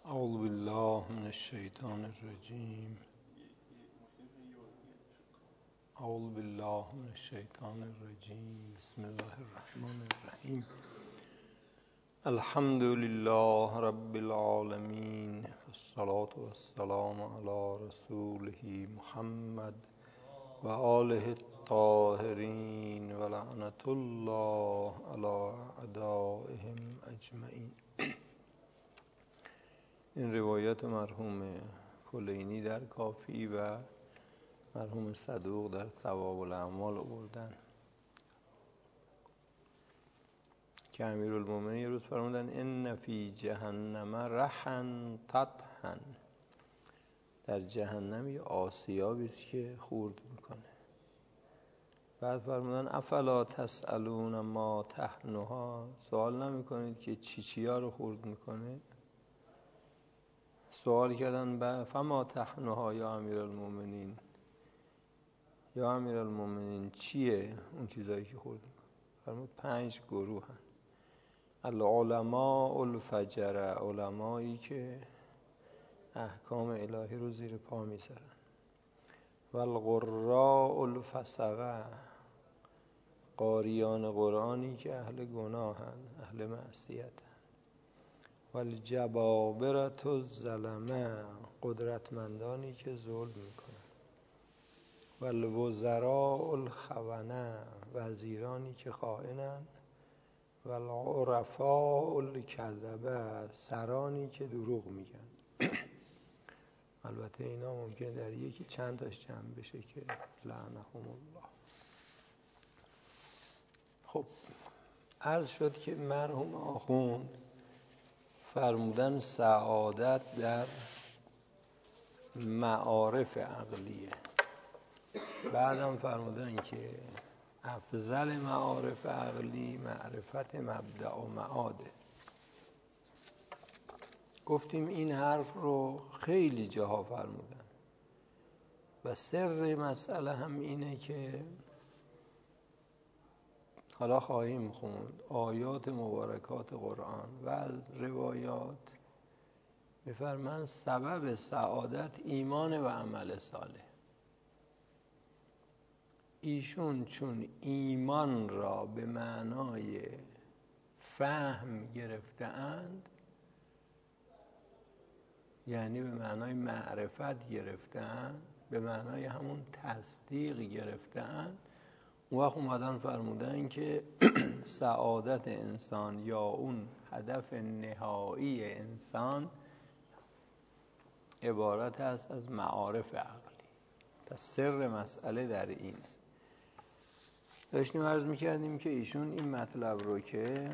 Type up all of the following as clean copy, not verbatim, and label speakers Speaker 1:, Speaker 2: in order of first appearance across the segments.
Speaker 1: اعوذ بالله من الشیطان الرجیم. اعوذ بالله من الشیطان الرجیم. بسم الله الرحمن الرحیم. الحمد لله رب العالمین، الصلاة والسلام علی رسوله محمد و آله الطاهرین و لعنة الله علی اعدائهم اجمعین. این روایت مرحوم کلینی در کافی و مرحوم صدوق در ثواب الاعمال آوردن که امیرالمومنین یه روز فرمودن ان فی جهنم رحن تطحن، در جهنم یه آسیابی است که خورد میکنه. بعد فرمودن افلا تسألون ما تحنها، سوال نمیکنید که چیا رو خورد میکنه؟ سوال کردن فما تحنها یا امیرالمومنین، یا امیرالمومنین چیه اون چیزایی که خورد میکنه؟ فرمود 5 گروه هن. العلماء الفجر، علمایی که احکام الهی رو زیر پا میذارن. و القراء الفسقه، قاریان قرآنی که اهل گناهن، اهل معصیتن. و الجبابرة الظلمه، قدرتمندانی که ظلم میکنن. و الوزراء الخونه، وزیرانی که خائنن. و العرفاء الکذبه، سرانی که دروغ میگن. البته اینا ممکنه در یکی چند تاش جمع بشه که لعنهم الله. خب عرض شد که مرحوم آخوند فرمودن سعادت در معارف عقلیه. بعدم فرمودن که افضل معارف عقلی معرفت مبدأ و معاده. گفتیم این حرف رو خیلی جاها فرمودن و سر مسئله هم اینه که حالا خواهیم خوند آیات مبارکات قرآن و روایات می‌فرمایند سبب سعادت ایمان و عمل صالح. ایشون چون ایمان را به معنای فهم گرفته‌اند، یعنی به معنای معرفت گرفته‌اند، به معنای همون تصدیق گرفته‌اند، اون وقت اومدن فرمودن که سعادت انسان یا اون هدف نهایی انسان عبارت است از معارف عقلی. پس سر مسئله در اینه. داشتیم عرض میکردیم که ایشون این مطلب رو که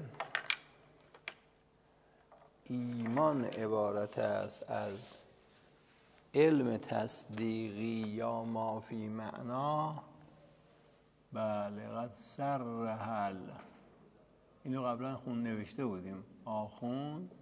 Speaker 1: ایمان عبارت است از علم تصدیقی یا ما فی معنا، بله قد سرحل، اینو قبلا نوشته بودیم آخوند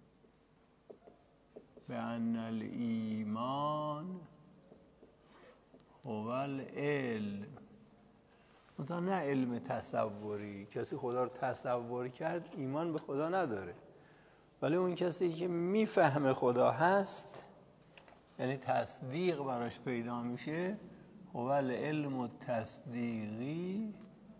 Speaker 1: به ان الایمان هو العلم، منتها نه علم تصوری. کسی خدا رو تصور کرد ایمان به خدا نداره، ولی اون کسی که میفهمه خدا هست، یعنی تصدیق براش پیدا میشه، هو العلم التصدیقی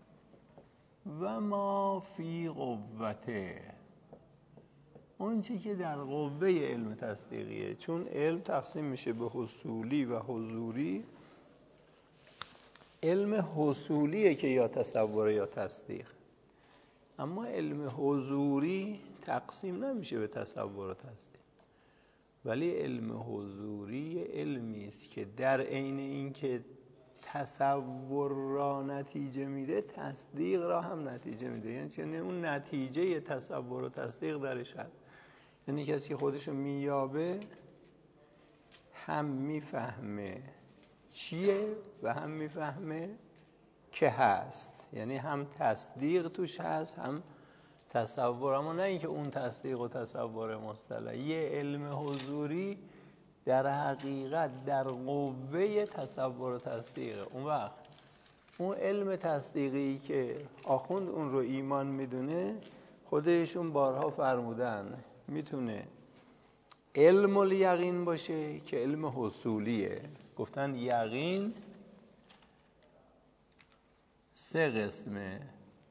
Speaker 1: و ما فی قوته، اون چی که در قوه علم تصدیقیه. چون علم تقسیم میشه به حصولی و حضوری. علم حصولیه که یا تصور یا تصدیق، اما علم حضوری تقسیم نمیشه به تصور و تصدیق. ولی علم حضوری علمی است که در عین اینکه تصور را نتیجه میده، تصدیق را هم نتیجه میده. یعنی اون نتیجه تصور و تصدیق درش هست. یعنی کسی خودشو مییابه، هم میفهمه چیه و هم میفهمه که هست. یعنی هم تصدیق توش هست هم تصور. اما نه اینکه اون تصدیق و تصور مصطلح. یه علم حضوری در حقیقت در قوه تصور و تصدیقه. اون وقت اون علم تصدیقی که آخوند اون رو ایمان میدونه، خودشون بارها فرمودن میتونه علم الیقین باشه که علم حصولیه. گفتن یقین 3 قسمه.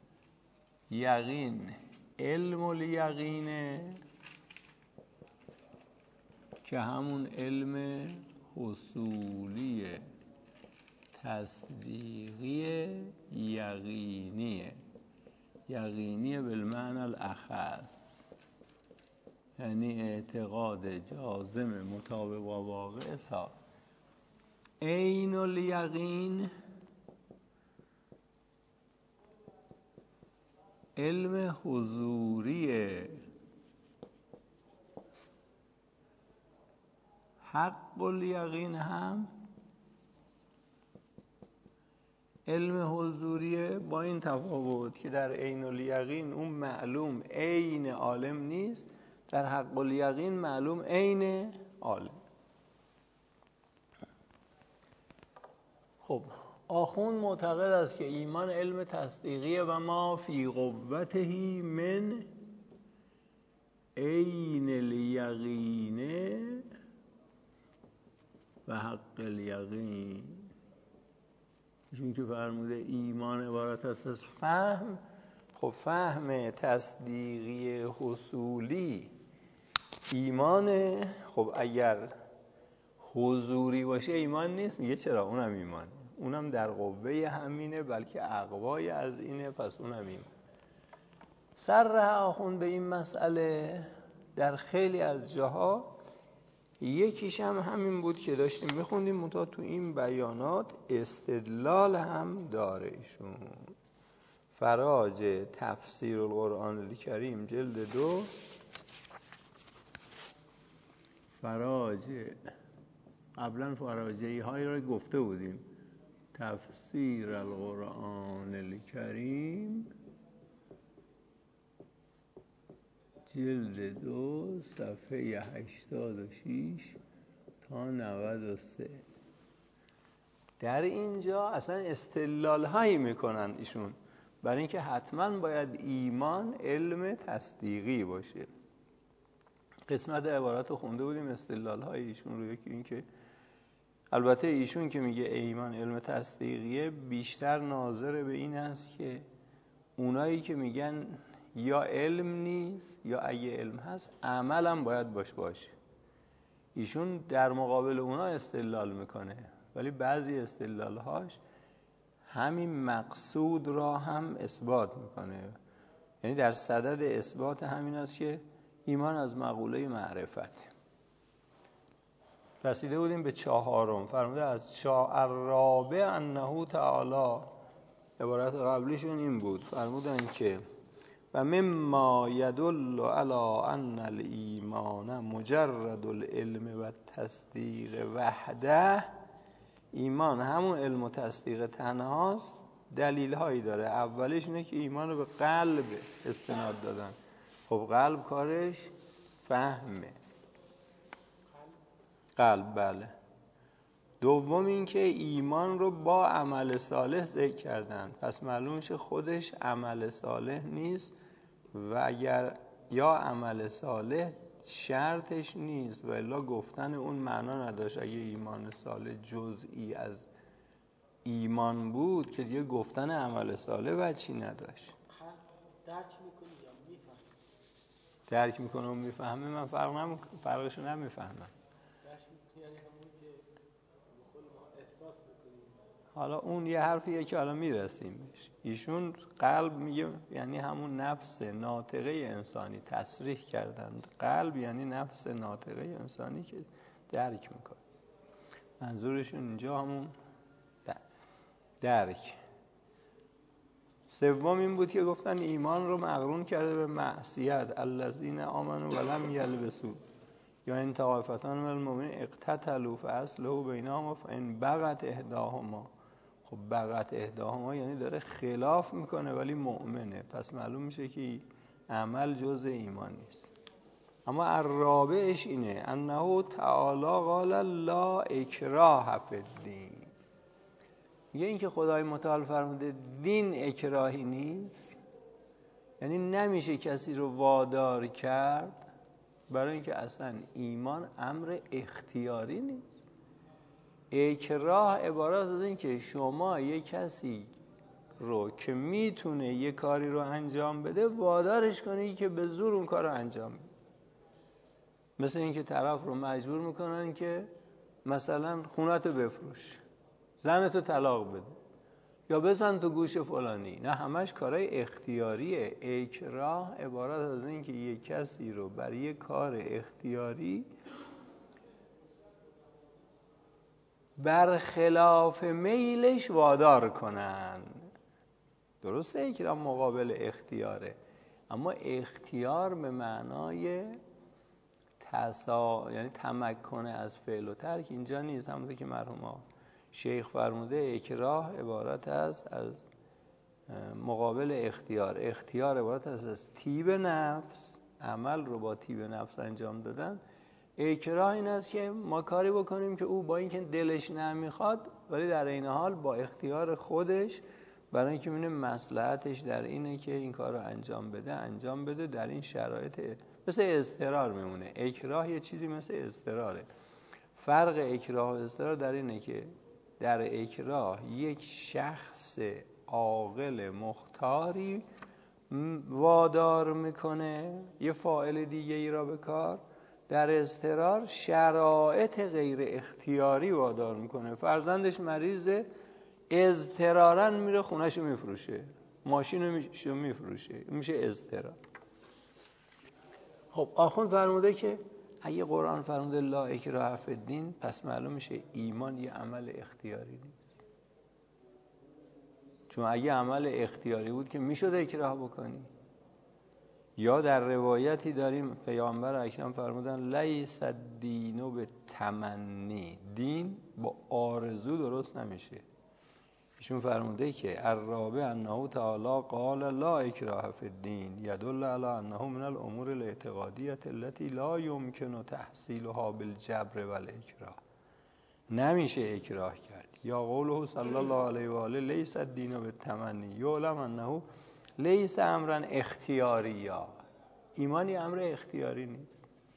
Speaker 1: یقین علم الیقینه که همون علم حصولیه، تصدیقی یقینیه. یقینیه بالمعنی الاخص، یعنی اعتقاد جازم مطابق با واقع ثابت. عین الیقین علم حضوریه. حق الیقین هم علم حضوریه، با این تفاوت که در عین الیقین اون معلوم عین عالم نیست، در حق الیقین معلوم عین عالم. خب آخوند معتقد است که ایمان علم تصدیقیه و ما فی قوته من عین الیقین و حق الیقین. چون که فرموده ایمان عبارت است از فهم. خب فهم تصدیقی حصولی ایمانه. خب اگر حضوری باشه ایمان نیست. میگه چرا؟ اونم ایمانه، اونم در قوه همینه، بلکه اقوای از اینه، پس اونم ایمان. صرح آخوند به این مسئله در خیلی از جاها. یکیش هم همین بود که داشتیم میخوندیم، منتها تو این بیانات استدلال هم داره ایشون. فراج تفسیر القرآن الکریم جلد 2، فراج قبلا فراجعی های را گفته بودیم. تفسیر القرآن الکریم جلد 2 صفحه 86 تا 93. در اینجا اصلا استدلال هایی میکنن ایشون برای اینکه حتما باید ایمان علم تصدیقی باشه. قسمت عبارات رو خونده بودیم، استدلال های ایشون رو. یکی این که البته ایشون که میگه ایمان علم تصدیقیه بیشتر ناظر به این است که اونایی که میگن یا علم نیست یا اگه علم هست عمل هم باید باشه. ایشون در مقابل اونا استدلال میکنه، ولی بعضی استدلالهاش همین مقصود را هم اثبات میکنه. یعنی در صدد اثبات همین است که ایمان از مقوله معرفت. رسیده بودیم به 4. فرموده از الرابع انه تعالی. عبارت قبلیشون این بود، فرمودن که و مما یدل علی ان الایمان مجرد العلم و تصدیق وحده. ایمان همون علم و تصدیق تنهاست. دلیل هایی داره. اولیش اینه که ایمان رو به قلب استناد دادن. خب قلب کارش فهمه. قلب بله. دوم این که ایمان رو با عمل صالح ذکر کردن، پس معلوم میشه خودش عمل صالح نیست و اگر یا عمل صالح شرطش نیست و الا گفتن اون معنا نداشت. اگه ایمان صالح جزئی از ایمان بود که دیگه گفتن عمل صالح وجهی نداشت.
Speaker 2: درک میکنی یا میفهمی؟
Speaker 1: درک میکنم و میفهمه. من فرقشو نمیفهمم.
Speaker 2: درک میکنی یعنی همون که خود ما احساس میکنیم.
Speaker 1: حالا اون یه حرفیه که حالا میرسیم بهش. ایشون قلب میگه یعنی همون نفس ناطقه انسانی. تصریح کردند قلب یعنی نفس ناطقه انسانی که درک میکنه. منظورشون اینجا همون درک. سوم این بود که گفتن ایمان رو مقرون کرده به معصیت. الذین آمنوا ولم یلبسوا یا ان طائفتان من المؤمنین اقتتلوا فاصلحوا بینهما فان بغت احداهما. خب بغت احداهما یعنی داره خلاف میکنه ولی مؤمنه، پس معلوم میشه که عمل جز ایمان نیست. اما الرابعش اینه انه تعالی قال لا اکراه فی الدین. میگه این که خدای متعال فرموده دین اکراهی نیست، یعنی نمیشه کسی رو وادار کرد برای اینکه اصلا ایمان امر اختیاری نیست. اکراه عبارت از این که شما یک کسی رو که میتونه یه کاری رو انجام بده وادارش کنی که به زور اون کار رو انجام بده. مثل این که طرف رو مجبور میکنن که مثلا خونتو بفروش، زنتو طلاق بده، یا بزن تو گوش فلانی. نه، همش کارهای اختیاریه. اکراه عبارت از این که یک کسی رو برای یک کار اختیاری برخلاف میلش وادار کنن. درسته اکراه مقابل اختیاره، اما اختیار به معنای یعنی تمکن از فعل و ترک اینجا نیست. همونطور که مرحوم شیخ فرموده اکراه عبارت از مقابل اختیار. اختیار عبارت از طیب نفس، عمل رو با طیب نفس انجام دادن. اکراه این است که ما کاری بکنیم که او با اینکه دلش نمیخواد ولی در این حال با اختیار خودش برای اینکه می‌بینه مصلحتش در اینه که این کار رو انجام بده در این شرایط. مثل اضطرار میمونه. اکراه یه چیزی مثل اضطراره. فرق اکراه و اضطرار در اینه که در اکراه یک شخص عاقل مختاری وادار میکنه یه فاعل دیگه ای را به کار. در اضطرار شرایط غیر اختیاری وادار میکنه. فرزندش مریضه، اضطرارا میره خونهشو میفروشه، ماشینشو میفروشه، میشه اضطرار. خب آخوند فرموده که اگه قرآن فرموده لا اکراه فی الدین، پس معلوم میشه ایمان یه عمل اختیاری نیست. چون اگه عمل اختیاری بود که میشد اکراه بکنی. یا در روایتی داریم پیامبر اکرم فرمودن لیس الدین به تمنی، دین با آرزو درست نمیشه. ایشون فرموده که الرابع انه تعالی قال لا اکراه فی الدین یدل علی انه من الامور الاعتقادیه التي لا يمكن تحصیلها بالجبر والاکراه. نمیشه اکراه کرد. یا قوله صلی الله علیه و آله لیس الدین بالتمنی یعلم انه لیس امرا اختیاریا. ایمانی امر اختیاری نیست.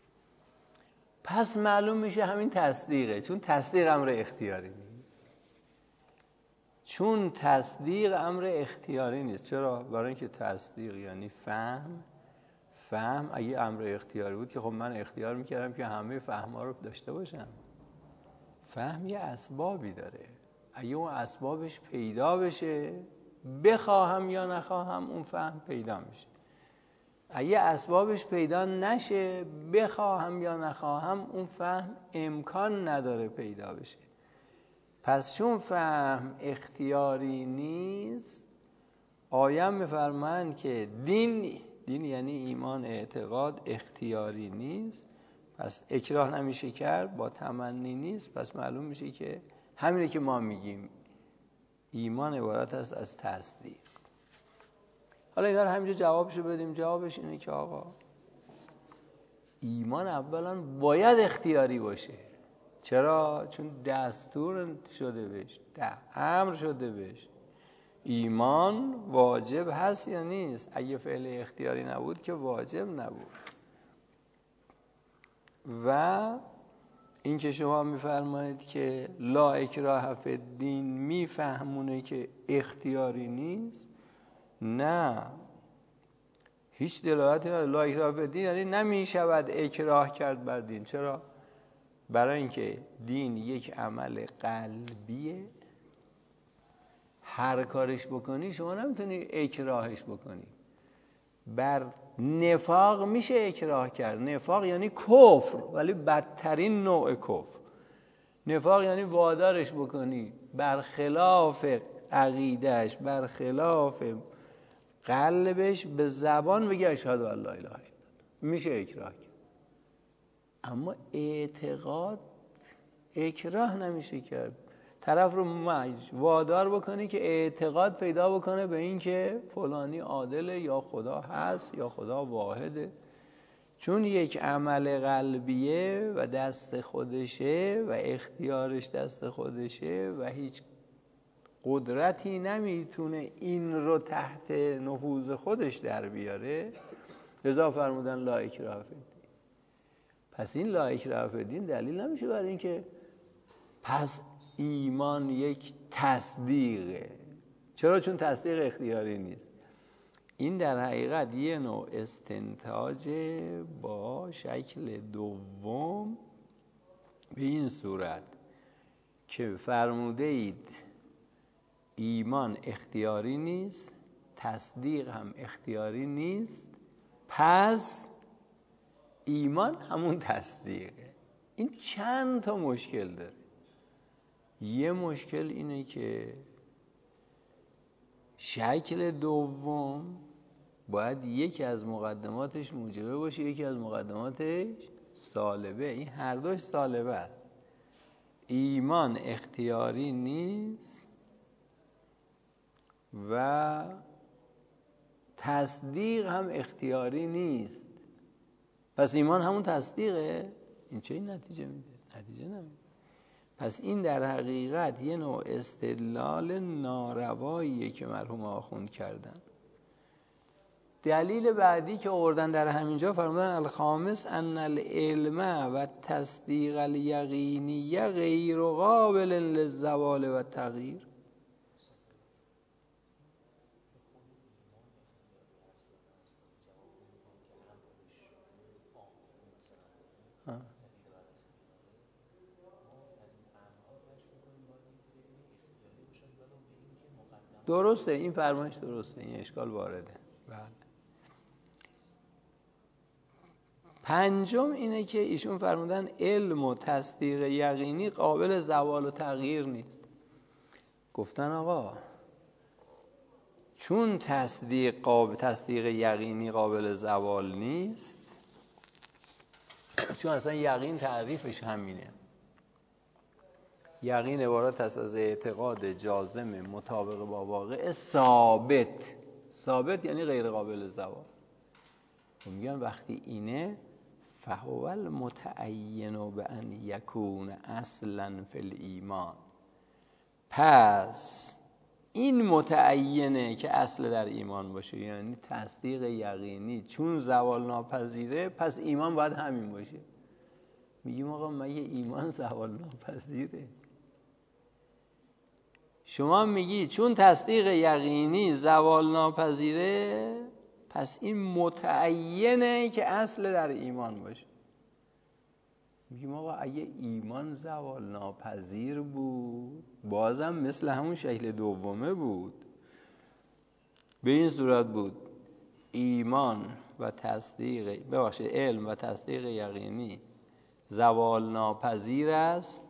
Speaker 1: پس معلوم میشه همین تصدیقه، چون تصدیق امر اختیاری نیست. چون تصدیق امر اختیاری نیست. چرا؟ برای اینکه تصدیق یعنی فهم اگه امر اختیاری بود که خب من اختیار میکردم که همه فهم‌ها رو داشته باشم. فهم یه اسبابی داره. اگه اون اسبابش پیدا بشه، بخواهم یا نخواهم اون فهم پیدا میشه. اگه اسبابش پیدا نشه، بخواهم یا نخواهم اون فهم امکان نداره پیدا بشه. پس چون فهم اختیاری نیست، آیه میفرمایند که دین یعنی ایمان، اعتقاد اختیاری نیست، پس اکراه نمیشه کرد، با تمنی نیست. پس معلوم میشه که همینه که ما میگیم ایمان عبارت است از تصدیق. حالا اینا رو همینجا جوابشو بدیم. جوابش اینه که آقا ایمان اولا باید اختیاری باشه. چرا؟ چون دستور شده بهش، امر شده بهش. ایمان واجب هست یا نیست؟ اگه فعل اختیاری نبود که واجب نبود. و این که شما میفرمایید که لا اکراه فی الدین میفهمونه که اختیاری نیست. نه، هیچ دلالتی نداره. لا اکراه فی الدین یعنی نمیشود اکراه کرد بر دین. چرا؟ برای اینکه دین یک عمل قلبیه. هر کارش بکنی شما نمیتونی اکراهش بکنی. بر نفاق میشه اکراه کرد. نفاق یعنی کفر، ولی بدترین نوع کفر. نفاق یعنی وادارش بکنی برخلاف عقیدهش، برخلاف قلبش، به زبان بگی اشهد ان لا اله الا الله، میشه اکراه کرد. اما اعتقاد اکراه نمیشه کرد. طرف رو وادار بکنی که اعتقاد پیدا بکنه به این که فلانی عادله، یا خدا هست، یا خدا واحده. چون یک عمل قلبیه و دست خودشه و اختیارش دست خودشه و هیچ قدرتی نمیتونه این رو تحت نفوذ خودش در بیاره، لذا فرمودن لا اکراه فی الدین. پس این لا اکراه فی الدین دلیل نمیشه برای اینکه پس ایمان یک تصدیقه. چرا؟ چون تصدیق اختیاری نیست. این در حقیقت یه نوع استنتاج با شکل دوم به این صورت که فرموده اید ایمان اختیاری نیست، تصدیق هم اختیاری نیست، پس ایمان همون تصدیقه. این چند تا مشکل داره. یه مشکل اینه که شکل دوم باید یکی از مقدماتش موجبه باشه، یکی از مقدماتش سالبه. این هر دوش سالبه است. ایمان اختیاری نیست و تصدیق هم اختیاری نیست، پس ایمان همون تصدیقه. این چه نتیجه میده؟ نتیجه نمیده. پس این در حقیقت یه نوع استدلال نارواییه که مرحوم آخوند کردن. دلیل بعدی که آوردن در همینجا فرمودن الخامس ان العلم و تصدیق الیقینی غیر قابل للزوال و تغییر. درسته، این فرمایش درسته، این اشکال وارده. بله. پنجم اینه که ایشون فرمودن علم و تصدیق یقینی قابل زوال و تغییر نیست. گفتن آقا چون تصدیق یقینی قابل زوال نیست، چون اصلا یقین تعریفش همینه. یقین عبارت است از اعتقاد جازم مطابق با واقع ثابت یعنی غیر قابل زوال. میگن وقتی اینه فهو المتعین بأن یکون اصلا فی الایمان، پس این متعینه که اصل در ایمان باشه، یعنی تصدیق یقینی چون زوال ناپذیره پس ایمان باید همین باشه. میگیم آقا مگه ایمان زوال ناپذیره؟ شما میگی چون تصدیق یقینی زوال ناپذیره پس این متعینه که اصل در ایمان باشه. میگیم آقا اگه ایمان زوال ناپذیر بود بازم مثل همون شکل دومه بود. به این صورت بود ایمان و تصدیق علم و تصدیق یقینی زوال ناپذیر است،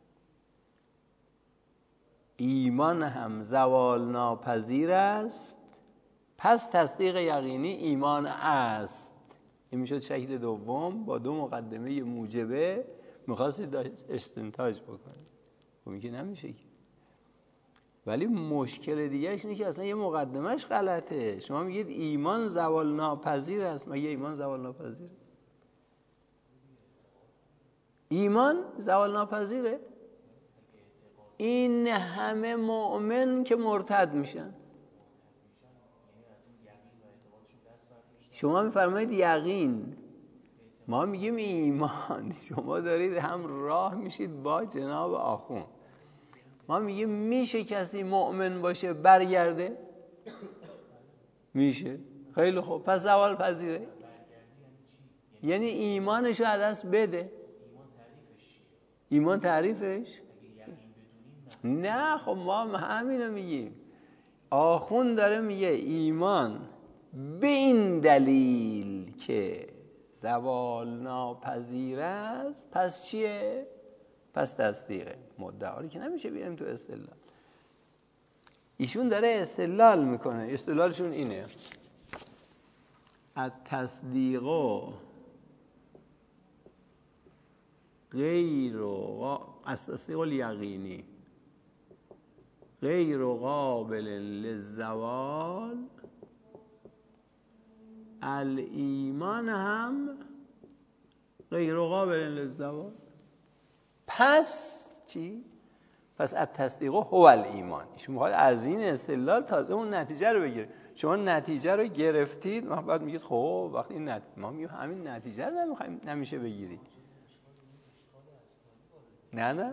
Speaker 1: ایمان هم زوال ناپذیر است، پس تصدیق یقینی ایمان است. این میشد شکل دوم با دو مقدمه موجبه میخواستید استنتاج بکنید. خب میگه نمیشه که. ولی مشکل دیگهش اینه که اصلا یه مقدمهش غلطه. شما میگید ایمان زوال ناپذیر است، مگه ایمان زوال ناپذیره؟ ایمان زوال ناپذیره؟ این همه مؤمن که مرتد میشن. شما میفرمایید یقین، ما میگیم ایمان. شما دارید هم راه میشید با جناب آخوند. ما میگیم میشه کسی مؤمن باشه برگرده؟ میشه. خیلی خوب، پس زوال پذیره. یعنی ایمانشو از دست بده. ایمان تعریفش؟ نه خب ما همینو میگیم. آخوند داره میگه ایمان به این دلیل که زوال ناپذیر است پس چیه؟ پس تصدیقه. مدعی که نمیشه بیاریم تو استدلال. ایشون داره استدلال میکنه. استدلالشون اینه التصدیق التصدیق الیقینی غیر قابل للزوال، الایمان هم غیر قابل للزوال. پس چی؟ پس التصدیق هو الایمان. ایشون میخواد از این استدلال تازه اون نتیجه رو بگیره. شما نتیجه رو گرفتید، ما بعد میگید خب وقتی این ما میگیم همین نتیجه رو نمیشه بگیرید. نه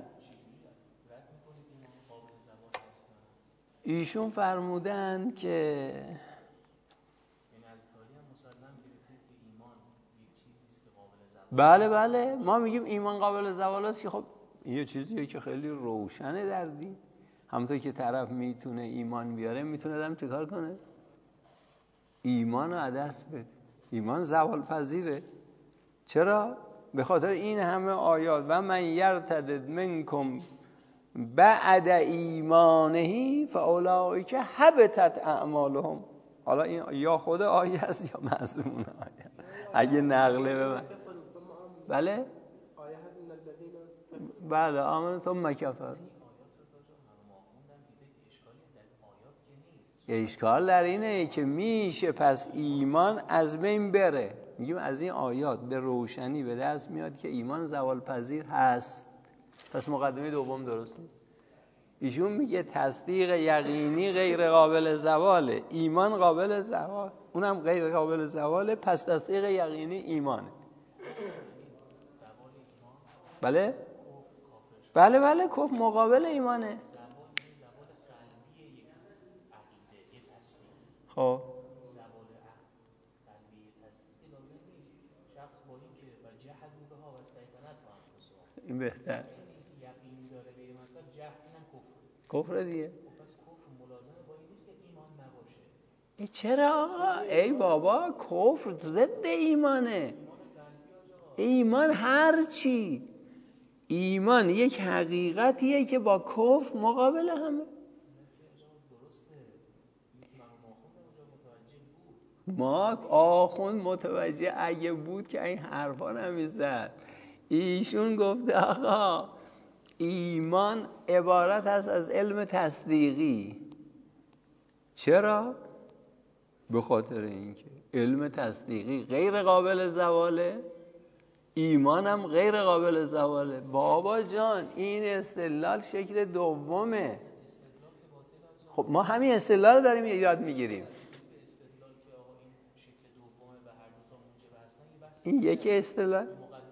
Speaker 1: ایشون فرمودن که بله ما میگیم ایمان قابل زوال است که خب یه چیزیه که خیلی روشنه در دین. همونطور که طرف میتونه ایمان بیاره میتونه دم چیکار کنه؟ ایمان رو دست بده. ایمان زوال پذیره. چرا؟ به خاطر این همه آیات و من یرتد منکم بعد ایمانه فاولئک حبطت اعمالهم. حالا این یا خود آیه است یا مضمون آیه. اگه نقله به من بله بله آمن ثم کفر. اشکال در اینه که میشه پس ایمان از بین بره. میگیم از این آیات به روشنی به دست میاد که ایمان زوال پذیر هست. پس مقدمه دوم درست نیست. ایشون میگه تصدیق یقینی غیر قابل زواله، ایمان قابل زوال، اونم غیر قابل زواله، پس تصدیق یقینی ایمانه. بله کفر مقابل ایمانه. خب این بهتر کفر دیگه. چرا آقا؟ ای بابا کفر ضد ایمانه. ایمان هر چی، ایمان یک حقیقتیه که با کفر مقابل همه. ما آخوند متوجه اگه بود که این حرفا نمیزد. ایشون گفته آقا ایمان عبارت است از علم تصدیقی. چرا؟ به خاطر اینکه علم تصدیقی غیر قابل زواله، ایمانم غیر قابل زواله. بابا جان این استدلال شکل دومه. خب ما همین استدلال رو داریم یاد میگیریم. این یکی استدلال.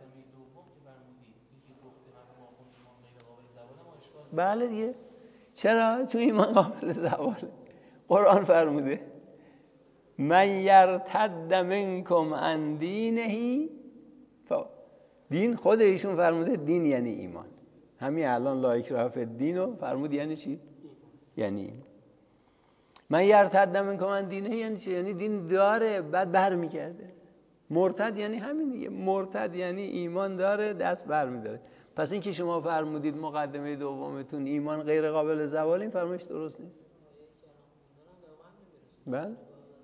Speaker 1: بله دیگه. چرا؟ چون ایمان قابل زواله. قرآن فرموده من یرتد منکم عن دینه. دین خود ایشون فرموده دین یعنی ایمان. همین الان لا اکراه فی الدین رو فرمود یعنی چی؟ یعنی ایمان. من یرتد منکم عن دینه یعنی چی؟ یعنی دین داره بعد برمیگرده. مرتد یعنی همین دیگه. مرتد یعنی ایمان داره دست برمیداره. پس این که شما فرمودید مقدمه دومتون ایمان غیر قابل زوال، این فرمایش درست نیست. بله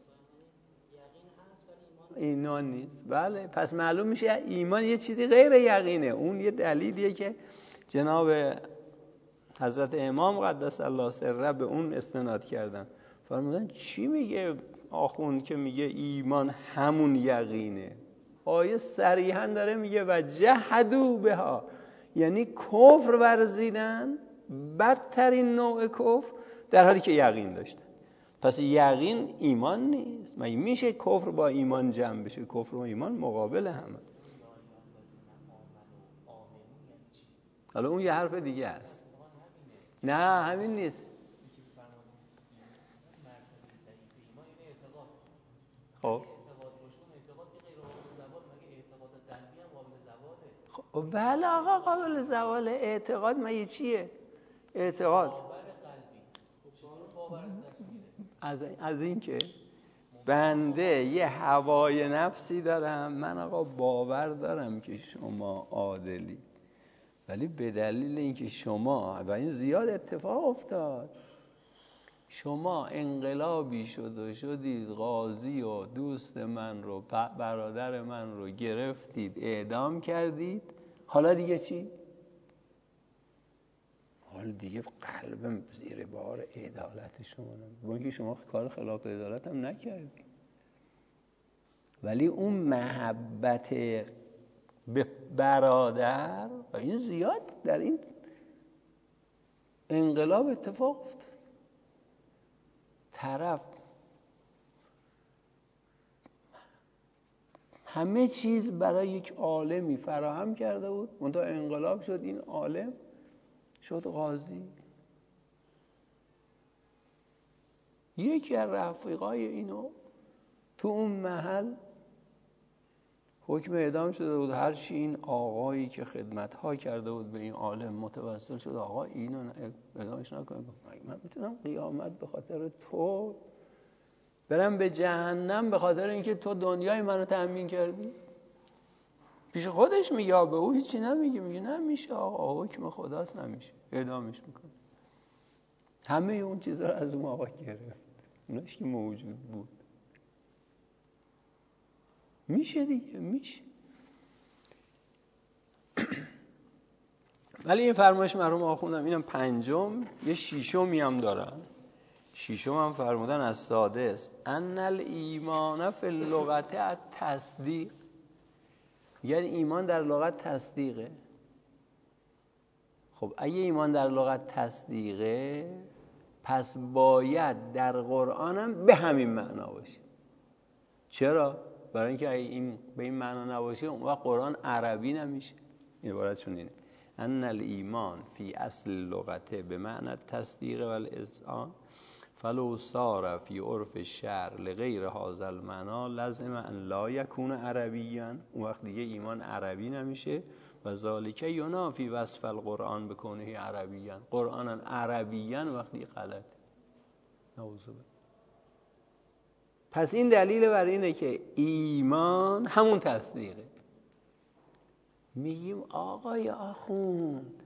Speaker 1: ایمان نیست. بله پس معلوم میشه ایمان یه چیزی غیر یقینه. اون یه دلیلیه که جناب حضرت امام قدس الله سره به اون استناد کردن. فرمودن چی میگه آخوند که میگه ایمان همون یقینه؟ آیه صریحا داره میگه و جحدوا بها، یعنی کفر ورزیدن، بدترین نوع کفر، در حالی که یقین داشتن. پس یقین ایمان نیست. مگه میشه کفر با ایمان جمع بشه؟ کفر و ایمان مقابل همه. حالا اون یه حرف دیگه است. نه همین نیست. خب بله آقا قابل زواله. اعتقاد مگه چیه؟ اعتقاد از این که بنده یه هوای نفسی دارم، من آقا باور دارم که شما عادلی، ولی به دلیل اینکه شما و این زیاد اتفاق افتاد، شما انقلابی شد و شدید قاضی و دوست من رو برادر من رو گرفتید اعدام کردید، حالا دیگه چی؟ حالا دیگه قلبم زیر بار عدالت شما با اینکه شما کار خلاف عدالت هم نکردید، ولی اون محبت به برادر و این زیاد در این انقلاب اتفاق افتاد. طرف همه چیز برای یک عالمی فراهم کرده بود، منتها انقلاب شد، این عالم شد قاضی. یکی از رفیقای اینو تو اون محل حکم اعدام شده بود. هرچی این آقایی که خدمت‌ها کرده بود به این عالم متوسل شد، آقا اینو اعدامش نکنه. من میتونم قیامت به خاطر تو برم به جهنم به خاطر اینکه تو دنیای منو تأمین کردی؟ پیش خودش میگه، به او هیچی نمیگه، میگه نمیشه آقا، حکم خداست، نمیشه، اعدامش میکنه. همه اون چیزا رو از اون آقا گرفت، اوناش که موجود بود. میشه دیگه، میشه. ولی این فرمایش مرحوم آخوندم، اینم پنجم، یه ششمی هم دارن. ششم هم فرمودن از سادس ان الایمان فی اللغت التصدیق، یعنی ایمان در لغت تصدیقه. خب اگه ایمان در لغت تصدیقه، پس باید در قرآن هم به همین معنا باشه. چرا؟ برای اینکه اگه این به این معنا نباشه اون وقت قرآن عربی نمیشه. عبارتشون اینه ان الایمان فی اصل اللغت به معنی تصدیق و الاذعان فلو صار فی عرف الشرع لغیر هذا المعنى لازم ان لا یکون عربیا، اون وقت دیگه ایمان عربی نمیشه. و ذالک ینافی وصف القرآن بکنه عربیا، قرآن عربیا وقتی غلط. نعوذ بالله. پس این دلیل بر اینه که ایمان همون تصدیقه. میگیم آقای آخوند،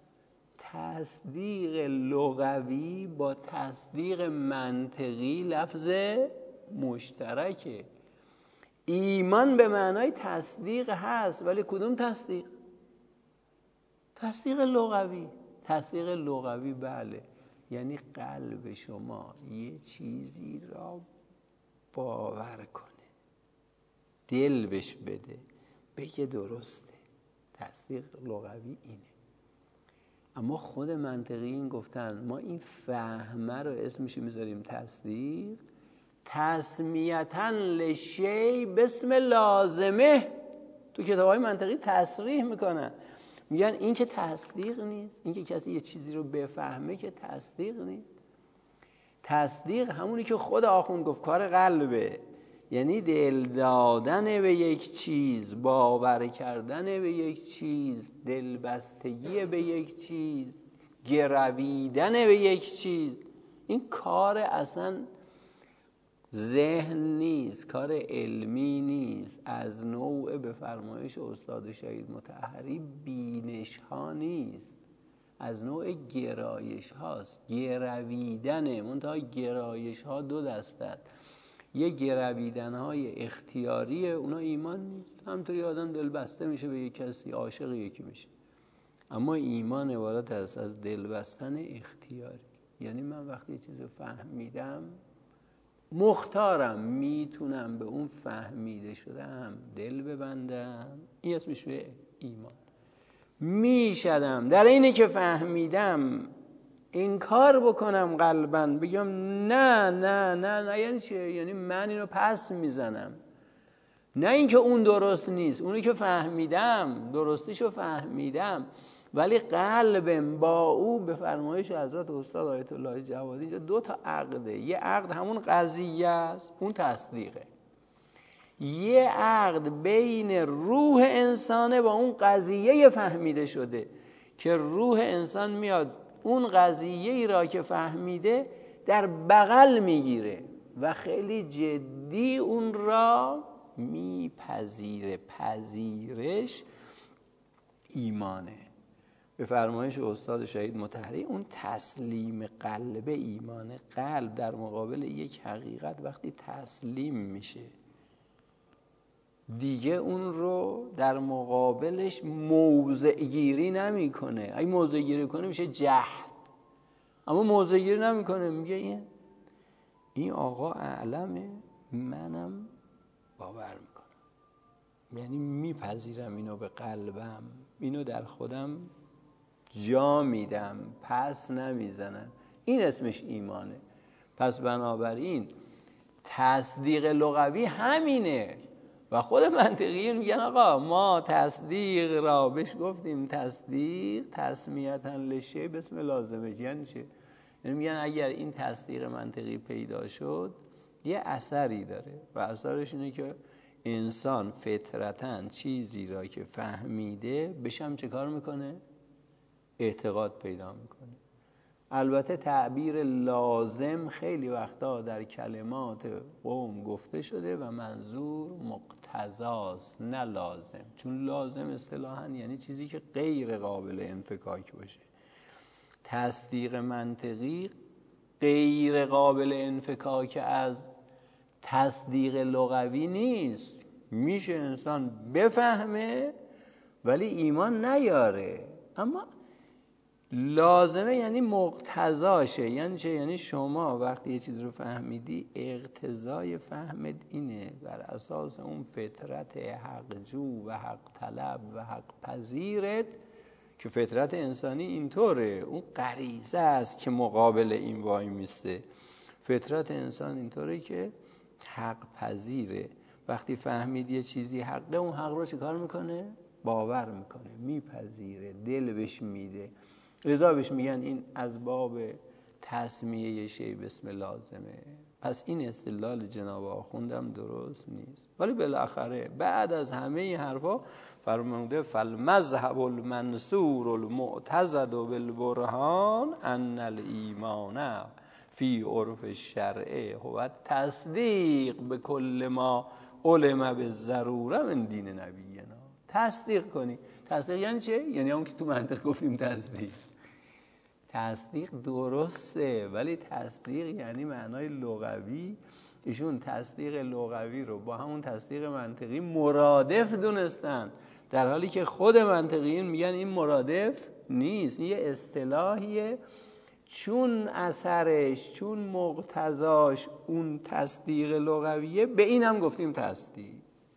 Speaker 1: تصدیق لغوی با تصدیق منطقی لفظ مشترکه. ایمان به معنای تصدیق هست، ولی کدوم تصدیق؟ تصدیق لغوی. تصدیق لغوی بله، یعنی قلب شما یه چیزی را باور کنه، دل بهش بده، بگه درسته. تصدیق لغوی اینه. اما خود منطقیین گفتن ما این فهمه رو اسمش میذاریم تصدیق، تسمیتاً لشی بسم لازمه. تو کتاب‌های منطقی تصریح میکنن، میگن این که تصدیق نیست، این که کسی یه چیزی رو بفهمه که تصدیق نیست. تصدیق همونی که خود آخوند گفت کار قلبه، یعنی دل دادن به یک چیز، باور کردن به یک چیز، دلبستگی به یک چیز، گرویدن به یک چیز. این کار اصلا ذهن نیست، کار علمی نیست، از نوع به فرمایش استاد شهید مطهری بینش ها نیست، از نوع گرایش هاست. گرویدنه. منتها گرایش ها دو دسته. یه گرویدن های اختیاریه، اونا ایمان نیست. همطوری آدم دلبسته میشه به یک کسی، عاشق یکی میشه. اما ایمان عبارت است از دلبستن اختیاری، یعنی من وقتی چیزو فهمیدم مختارم، میتونم به اون فهمیده شدم دل ببندم، این اسمش به ایمان. میشدم در اینه که فهمیدم انکار بکنم قلباً، بگم نه نه نه نه. یعنی چیه؟ یعنی من اینو پس میزنم. نه اینکه اون درست نیست، اونی که فهمیدم درستیشو فهمیدم، ولی قلبم با او به فرمایش حضرت استاد آیت الله جوادی اینجا دو تا عقده. یه عقد همون قضیه است، اون تصدیقه. یه عقد بین روح انسانه با اون قضیه فهمیده شده که روح انسان میاد اون قضیه ای را که فهمیده در بغل میگیره و خیلی جدی اون را میپذیره. پذیرش ایمانه. به فرمایش استاد شهید مطهری اون تسلیم قلب ایمانه. قلب در مقابل یک حقیقت وقتی تسلیم میشه دیگه اون رو در مقابلش موضع گیری نمی کنه. اگه موضع گیری کنه میشه جهل، اما موضع گیری نمی کنه، میگه این آقا اعلمه، منم باور میکنم، یعنی میپذیرم اینو به قلبم، اینو در خودم جا میدم، پس نمیزنم. این اسمش ایمانه. پس بنابراین تصدیق لغوی همینه. و خود منطقیین میگن آقا ما تصدیق را بهش گفتیم تصدیق تسمیتا لشی به اسم لازمه. یعنی چه؟ یعنی میگن اگر این تصدیق منطقی پیدا شد یه اثری داره و اثرش اینه که انسان فطرتاً چیزی را که فهمیده بشم چه کار میکنه؟ اعتقاد پیدا میکنه. البته تعبیر لازم خیلی وقتا در کلمات قوم گفته شده و منظور مقتضاست نه لازم، چون لازم اصطلاحاً یعنی چیزی که غیر قابل انفکاک باشه. تصدیق منطقی غیر قابل انفکاک از تصدیق لغوی نیست. میشه انسان بفهمه ولی ایمان نیاره. اما لازمه یعنی مقتضاشه. یعنی چه؟ یعنی شما وقتی یه چیز رو فهمیدی اقتضای فهمت اینه، بر اساس اون فطرت حقجو و حق طلب و حق پذیرت که فطرت انسانی اینطوره، اون غریزه است که مقابل این وای میسته. فطرت انسان اینطوره که حق پذیره. وقتی فهمید یه چیزی حقه، اون حق رو چه کار میکنه؟ باور میکنه، میپذیره، دل بهش میده. لذا بهش میگن این از باب تسمیه شی به اسم لازمه. پس این استدلال جناب آخوندم درست نیست. ولی بالاخره بعد از همه این حرفا فرموده فالمذهب المنصور المعتضد بالبرهان ان الایمان فی عرف الشرع هو تصدیق به کل ما علم بالضروره من دین نبینا. تصدیق کنی. تصدیق یعنی چه؟ یعنی همون که تو منطق گفتیم تصدیق. تصدیق درسته، ولی تصدیق یعنی معنای لغوی. ایشون تصدیق لغوی رو با همون تصدیق منطقی مرادف دونستن، در حالی که خود منطقیین میگن این مرادف نیست. این یه اصطلاحیه، چون اثرش، چون مقتضاش اون تصدیق لغویه، به این هم گفتیم تصدیق.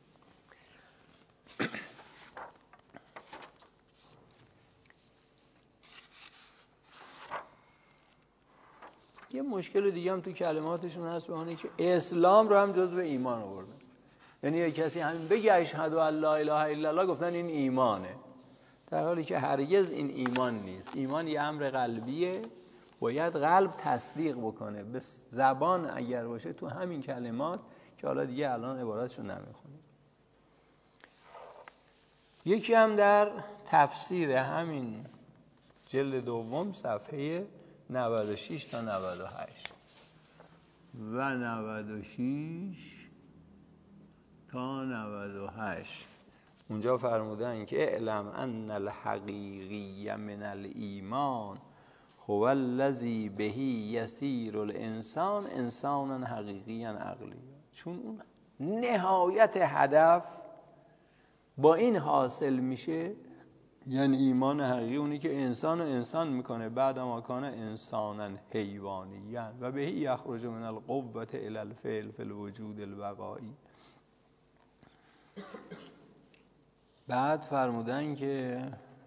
Speaker 1: یه مشکل دیگه هم تو کلماتشون هست، به معنی که اسلام رو هم جزو ایمان آوردن. یعنی یه کسی همین بگه اشهد ان لا اله الا الله، گفتن این ایمانه، در حالی که هرگز این ایمان نیست. ایمان یه امر قلبیه، باید قلب تصدیق بکنه. به زبان اگر باشه تو همین کلمات که حالا دیگه الان عباراتشو نمیخونیم. یکی هم در تفسیر همین جلد دوم صفحه 96 تا 98 و 96 تا 98 اونجا فرمودن که اعلم ان الحقیقی من الایمان هو الذی به یسیر الانسان انسانا حقیقیا عقلی. چون اون نهایت هدف با این حاصل میشه، یعنی ایمان حقیقی اونی که انسان رو انسان میکنه بعد ما کان انسانا حیوانیا و به یخرج من القوة الی الفعل فی الوجود البقایی. بعد فرمودن که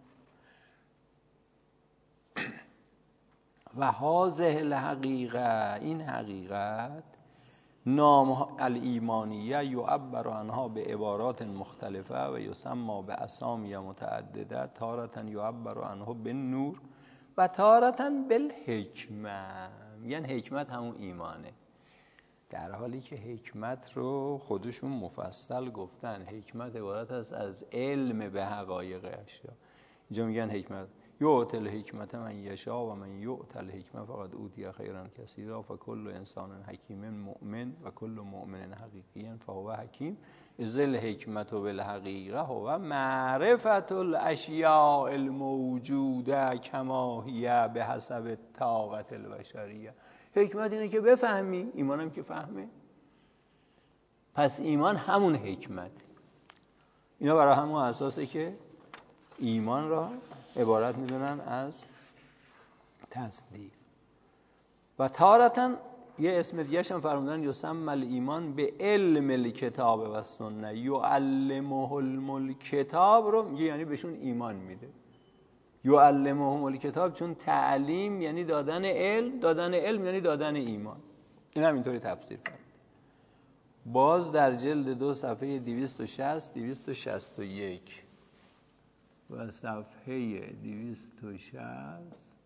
Speaker 1: و هذه الحقیقه، این حقیقت نام الایمانیه یعبر عنها به عبارات مختلفه و یسمى به اسامی متعدده، تارة یعبر عنها به نور و تارة بالحکمه. یعنی حکمت همون ایمانه، در حالی که حکمت رو خودشون مفصل گفتن. حکمت عبارت است از علم به حقایق اشیا. اینجا میگن حکمت یؤتی الحکمت من یشاء و من یؤت الحکمه فقد اوتی خیرا کثیرا فکل انسان حکیم مؤمن و کل مؤمن حقیقی فهو حکیم اذ الحکمت بالحقیقه هو معرفت الاشیاء الموجوده کما هی بحسب طاقت البشریه. حکمت اینه که بفهمی، ایمانم که فهمه. پس ایمان همون حکمت. اینا برای همون اساسه که ایمان را عبارت میدونن از تصدیق. و تارتن یه اسم دیگه هم فرمودن یسمى الایمان به علم الکتاب و سنت یعلمه الکتاب رو میگه، یعنی بهشون ایمان میده. یعلمهم الکتاب چون تعلیم یعنی دادن علم، دادن علم یعنی دادن ایمان. این هم اینطوری تفسیر کرد. باز در جلد 2 صفحه 260 261 و صفحه 260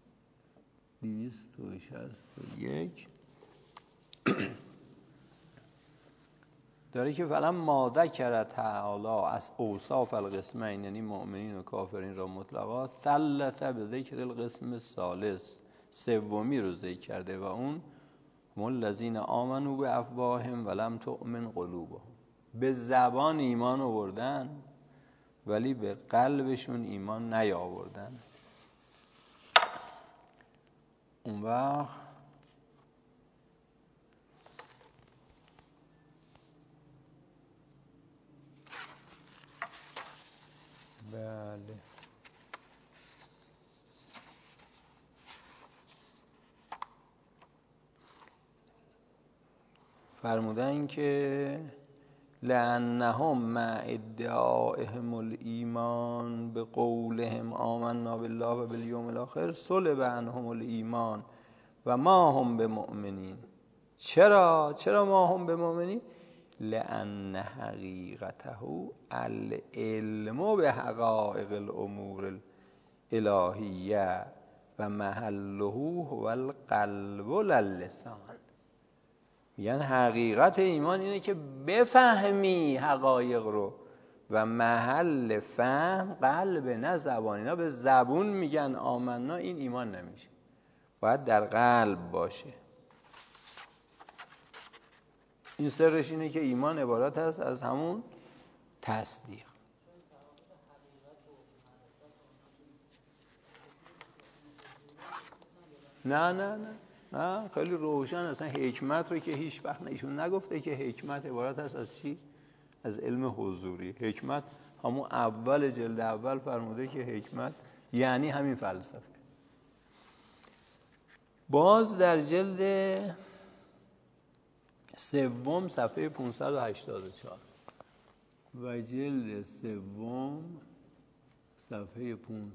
Speaker 1: 261 داره که فلما ذکر تعالی از اوصاف القسمین، یعنی مؤمنین و کافرین را مطلقا، ثلث به ذکر القسم الثالث، سومی رو ذکر کرده و اون هم الذین آمنوا بافواههم ولم تؤمن قلوبهم. به زبان ایمان آوردن ولی به قلبشون ایمان نیاوردن. اون وقت بله فرمودن که لأنهم مع ادعائهم الایمان به قولهم آمنا بالله و بالیوم الاخر سلب عنهم الایمان و ما هم بمؤمنین. چرا ما هم بمؤمنین؟ لأن حقیقته العلم به حقائق الامور الالهیه و محله هو القلب للسان. میگن حقیقت ایمان اینه که بفهمی حقایق رو و محل فهم قلب، نه زبان. اینا به زبون میگن آمنا، این ایمان نمیشه، باید در قلب باشه. این سرش اینه که ایمان عبارت هست از همون تصدیق. نه خیلی روشن. اصلا حکمت رو که هیچ وقت ایشون نگفته که حکمت عبارت هست از چی؟ از علم حضوری. حکمت همون اول جلد اول فرموده که حکمت یعنی همین فلسفه. باز در جلد 3 صفحه 584 و جلد 3 صفحه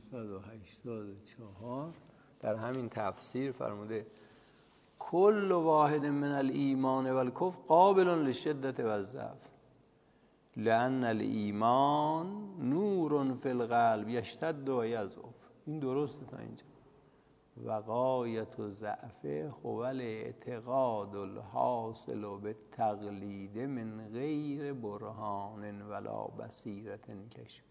Speaker 1: 584 در همین تفسیر فرموده کل واحد من الایمان و الکفر قابل للشدة و الضعف لأن الایمان نور فی القلب یشتد و یضعف. این درسته تا اینجا. و غایت ضعف هو الاعتقاد الحاصل بالتقلید من غیر برهان ولا بصیرة کشفی.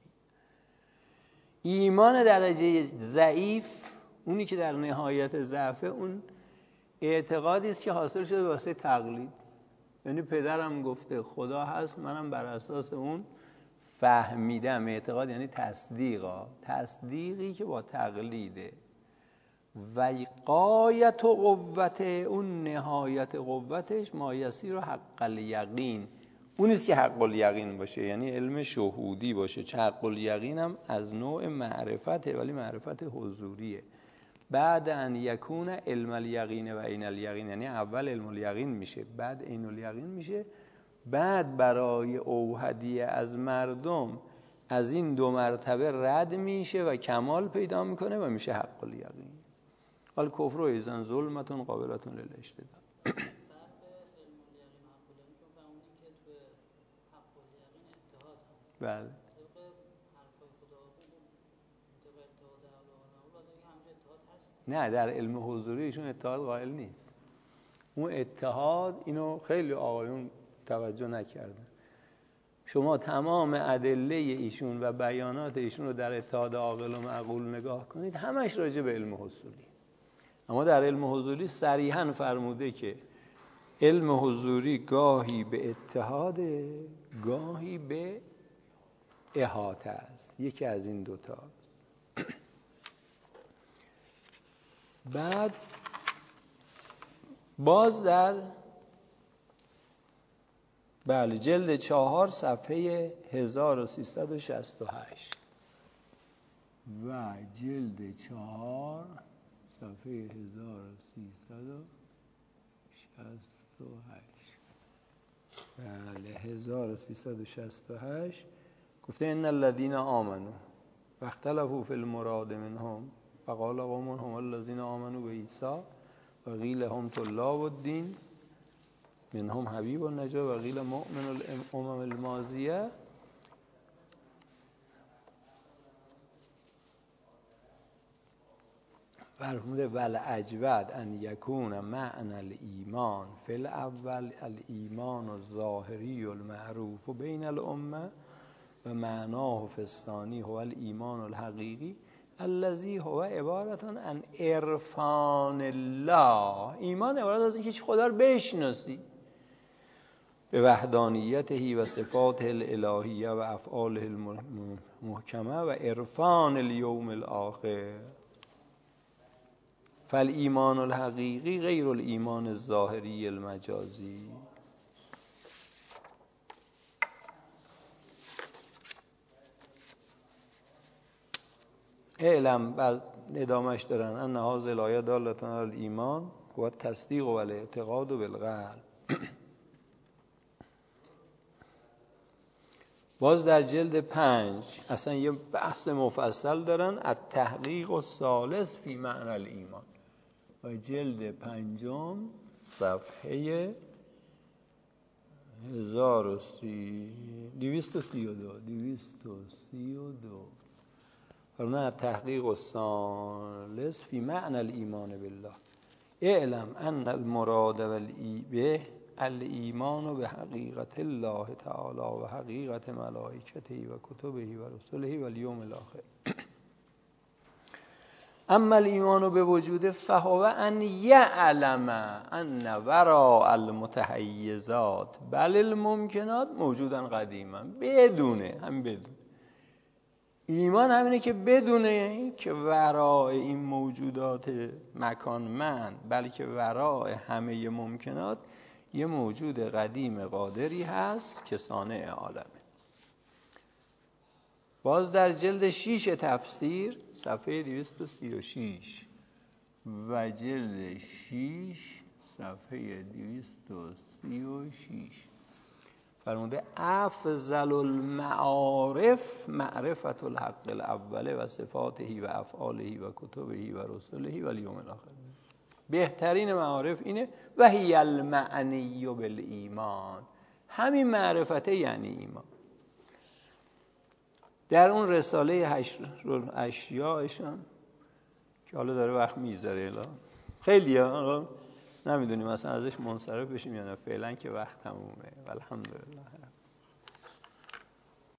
Speaker 1: ایمان درجه ضعیف، اونی که در نهایت ضعفه، اون اعتقادی است که حاصل شده واسه تقلید. یعنی پدرم گفته خدا هست، منم بر اساس اون فهمیدم. اعتقاد یعنی تصدیقی که با تقلیده. و غایت قوت، اون نهایت قوتش ما یصیر حق الیقین، اون نیست که حق الیقین باشه، یعنی علم شهودی باشه. چه حق الیقین هم از نوع معرفته ولی معرفت حضوریه. بعد ان یکون علم الیقین و عین الیقین، یعنی اول علم الیقین میشه بعد عین الیقین میشه، بعد برای اوحدیه از مردم از این 2 مرتبه رد میشه و کمال پیدا میکنه و میشه حق الیقین. الکفر ایذن ظلمتون قابلتون للاشتباه. بله. نه در علم حضوری ایشون اتحاد قائل نیست. اون اتحاد، اینو خیلی آقایون توجه نکردن. شما تمام ادله ایشون و بیانات ایشون رو در اتحاد عاقل و معقول نگاه کنید، همش راجع به علم حضوری. اما در علم حضوری صریحاً فرموده که علم حضوری گاهی به اتحاد، گاهی به احاطه است. یکی از این دوتا. بعد باز در جلد 4 صفحه 1368 و جلد 4 صفحه 1368 بله 1368 گفته ان الذين آمنوا واختلفوا في المراد منهم فقال قوم هم الذين آمنوا بعیسی و قیل هم طلاب الدین منهم حبیب النجا و قیل مؤمن الامم الماضیه. فرموده ول اجود ان یکون معنی الایمان فی الاول الایمان الظاهری المعروف بین الامه و معناه فی الثانی هو الایمان الحقیقی الذی هو عبارة عن عرفان الله. ایمان عبارت از اینکه خدا رو بشناسی به وحدانیته و صفاته الالهیه و افعاله المحکمه و عرفان الیوم الاخر. فالایمان الحقیقی غیر الایمان الظاهری المجازی. اعلم، بعد ادامهش دارن، ان هذه الآیه دالة علی الایمان و التصدیق و الاعتقاد بالقلب. باز در جلد 5 اصلا یه بحث مفصل دارن، التحقیق الثالث فی معنی الایمان، و جلد 5 صفحه 232 فرمودن التحقیق الثالث فی معنی الایمان بالله. اعلم ان المراد به الایمان به حقیقت الله تعالی و حقیقت ملائکته و کتبه و رسله و الیوم الاخر. اما الایمان به وجوده فهو ان یعلم ان وراء المتحیزات بل الممکنات موجودا قدیما. بدونه، همین بدون ایمان همینه که بدونه که ورای این موجودات مکانمند بلکه ورای همه ممکنات یه موجود قدیم قادری هست که صانع عالمه. باز در جلد 6 تفسیر صفحه 236 و جلد 6 صفحه 236 فرموده افضل المعارف معرفت الحق الاول و صفاته و افعاله و کتبه و رسله و الیوم الاخر. بهترین معارف اینه و هی المعنی بالایمان. همین معرفته یعنی ایمان. در اون رساله اشیاءشان که حالا داره وقت میذاره خیلی ها نمیدونیم مثلا ازش منصرف بشیم یا نه، فعلا که وقت تمومه. الحمدلله.